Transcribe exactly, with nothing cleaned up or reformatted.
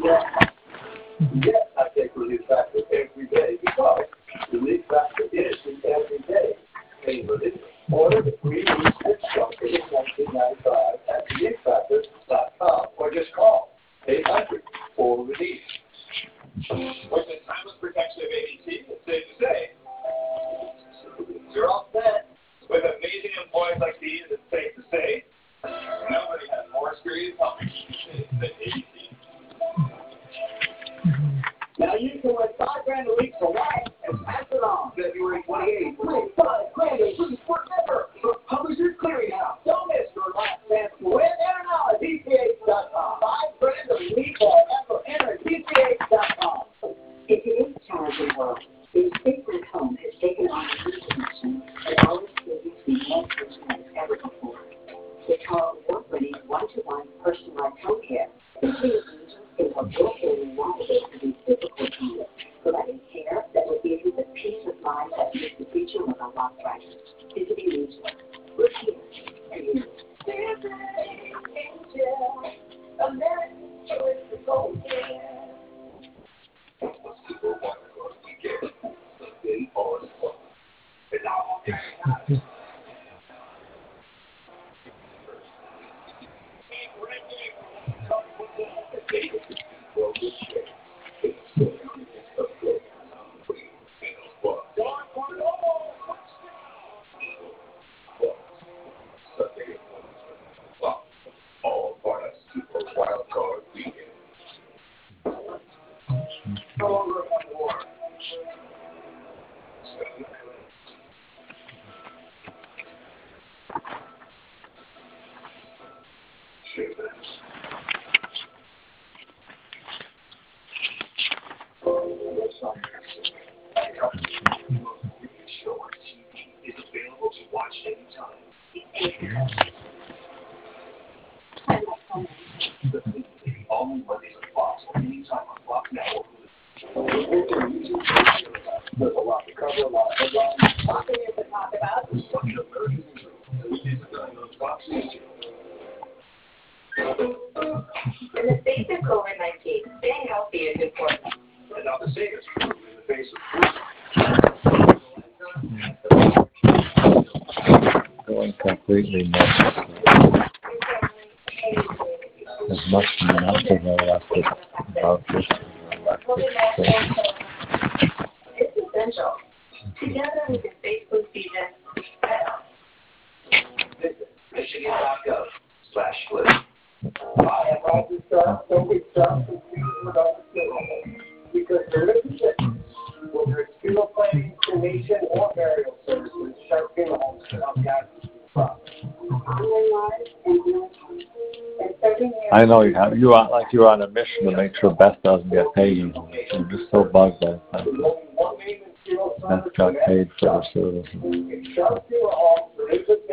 Yes, I take Relief Factor every day because Relief Factor is the everyday pain relief. Order the free week six shot for just nineteen ninety-five at relief factor dot com or just call eight hundred for relief. With the timeless protection of A D T, it's safe to say you're all set. With amazing employees like these, it's safe to say nobody has more experience helping you than A D T. Now you can win five grand a week for life and pass it on. February twenty-eighth, win five grand a week forever for Publishers Clearinghouse. Don't miss your last chance to win. Enter now at D C H dot com. Five grand a week forever. Enter at D C H dot com. In today's challenging world, the sacred home has taken on a new dimension that always previously more personal than ever before. With our award-winning one-to-one personalized home care, featuring angels can help your family navigate through these difficult times, providing care that will give you the peace of mind that makes the future look a lot brighter. Visiting Angel, we're here for you. American choice to go there. Super wonderful weekend. Something on fun. And now I'm all part of Super Wild Card Weekend. No longer on war. Show on T V is available to watch anytime. Only Mondays on Fox or anytime on Fox Network. There's a lot to cover, a lot of headlines. Lots of news to talk about. There's a bunch of American news. Weekdays at nine on Fox News. In the face of COVID nineteen, staying healthy is important. And now the same is true in the face of going completely nuts. As much enough as I left it about this left it. It's essential. Together we can safely feed it better. Visit Michigan dot gov slash flip. I am Roger Sharp, so we start with you without the because there is a difference. Whether it's funeral planning, cremation, or burial services, Sharp Funeral Homes can help guide you. I know you have. You are like you're on a mission to make sure Beth doesn't get paid. You're just so bugged by that. Beth got paid for her services.